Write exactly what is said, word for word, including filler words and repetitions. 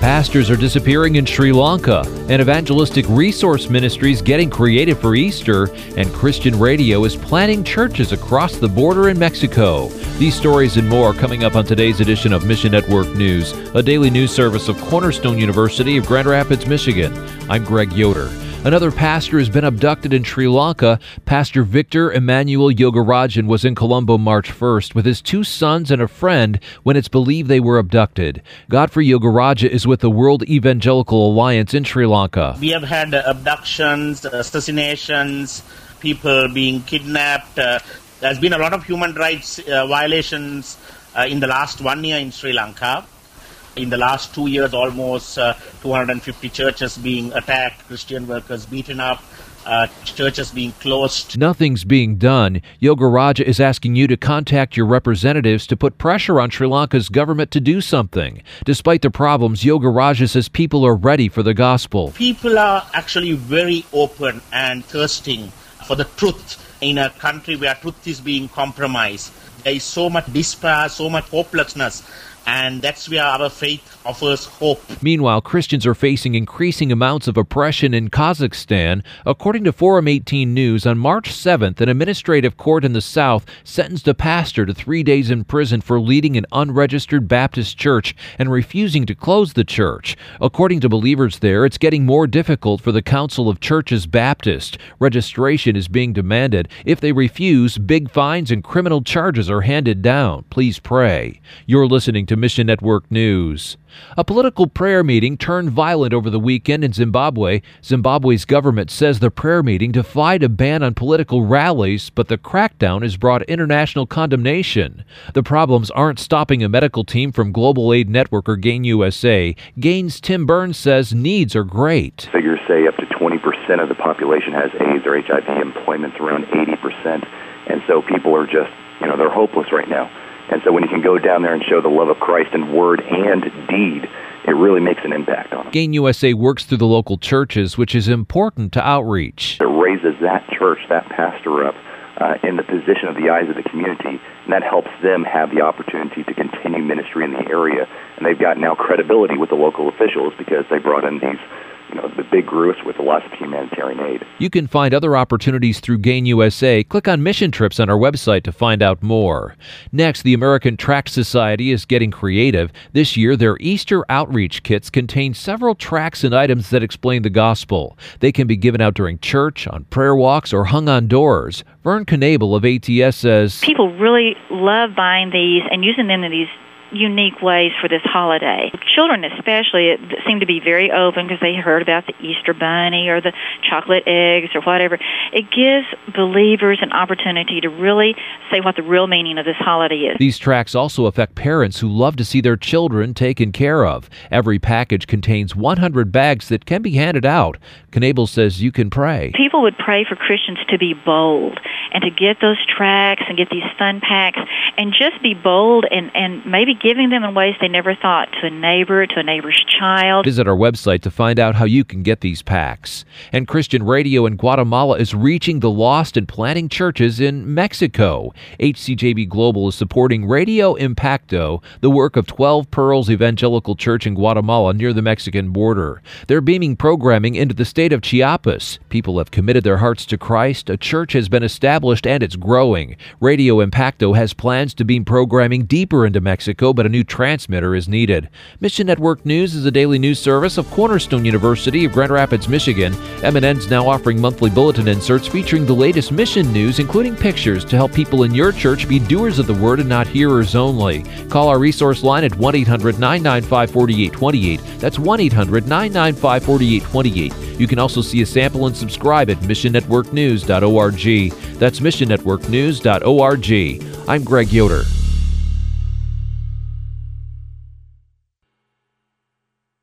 Pastors are disappearing in Sri Lanka, and evangelistic resource ministries getting creative for Easter, and Christian radio is planting churches across the border in Mexico. These stories and more coming up on today's edition of Mission Network News, a daily news service of Cornerstone University of Grand Rapids, Michigan. I'm Greg Yoder. Another pastor has been abducted in Sri Lanka. Pastor Victor Emmanuel Yogarajan was in Colombo March first with his two sons and a friend when it's believed they were abducted. Godfrey Yogaraja is with the World Evangelical Alliance in Sri Lanka. We have had uh, abductions, assassinations, people being kidnapped. Uh, there's been a lot of human rights uh, violations uh, in the last one year in Sri Lanka. In the last two years, almost uh, two hundred fifty churches being attacked, Christian workers beaten up, uh, churches being closed. Nothing's being done. Yogaraja is asking you to contact your representatives to put pressure on Sri Lanka's government to do something. Despite the problems, Yogaraja says people are ready for the gospel. People are actually very open and thirsting for the truth in a country where truth is being compromised. There is so much despair, so much hopelessness. And that's where our faith offers hope. Meanwhile, Christians are facing increasing amounts of oppression in Kazakhstan. According to Forum eighteen News, on March seventh, an administrative court in the south sentenced a pastor to three days in prison for leading an unregistered Baptist church and refusing to close the church. According to believers there, it's getting more difficult for the Council of Churches Baptist. Registration is being demanded. If they refuse, big fines and criminal charges are handed down. Please pray. You're listening to to Mission Network News. A political prayer meeting turned violent over the weekend in Zimbabwe. Zimbabwe's government says the prayer meeting defied a ban on political rallies, but the crackdown has brought international condemnation. The problems aren't stopping a medical team from Global Aid Network or GAIN U S A. GAIN's Tim Burns says needs are great. Figures say up to twenty percent of the population has AIDS or H I V. Employment's around eighty percent. And so people are just, you know, they're hopeless right now. And so when you can go down there and show the love of Christ in word and deed, it really makes an impact on them. GAIN U S A works through the local churches, which is important to outreach. It raises that church, that pastor up uh, in the position of the eyes of the community, and that helps them have the opportunity to continue ministry in the area. And they've got now credibility with the local officials because they brought in these You know, the big groups with lots of humanitarian aid. You can find other opportunities through GAIN U S A. Click on mission trips on our website to find out more. Next, the American Tract Society is getting creative. This year, their Easter outreach kits contain several tracts and items that explain the gospel. They can be given out during church, on prayer walks, or hung on doors. Vern Knabel of A T S says, people really love buying these and using them in these unique ways for this holiday. Children especially seem to be very open because they heard about the Easter bunny or the chocolate eggs or whatever. It gives believers an opportunity to really say what the real meaning of this holiday is. These tracts also affect parents who love to see their children taken care of. Every package contains one hundred bags that can be handed out. Knabel says you can pray. People would pray for Christians to be bold and to get those tracts and get these fun packs and just be bold and, and maybe giving them in ways they never thought, to a neighbor, to a neighbor's child. Visit our website to find out how you can get these packs. And Christian radio in Guatemala is reaching the lost and planting churches in Mexico. H C J B Global is supporting Radio Impacto, the work of twelve Pearls Evangelical Church in Guatemala near the Mexican border. They're beaming programming into the state of Chiapas. People have committed their hearts to Christ. A church has been established and it's growing. Radio Impacto has plans to beam programming deeper into Mexico, but a new transmitter is needed. Mission Network News is a daily news service of Cornerstone University of Grand Rapids, Michigan. M N N's now offering monthly bulletin inserts featuring the latest mission news, including pictures to help people in your church be doers of the word and not hearers only. Call our resource line at one eight hundred nine nine five four eight two eight. That's one eight hundred nine nine five four eight two eight. You can also see a sample and subscribe at mission network news dot org. That's mission network news dot org. I'm Greg Yoder.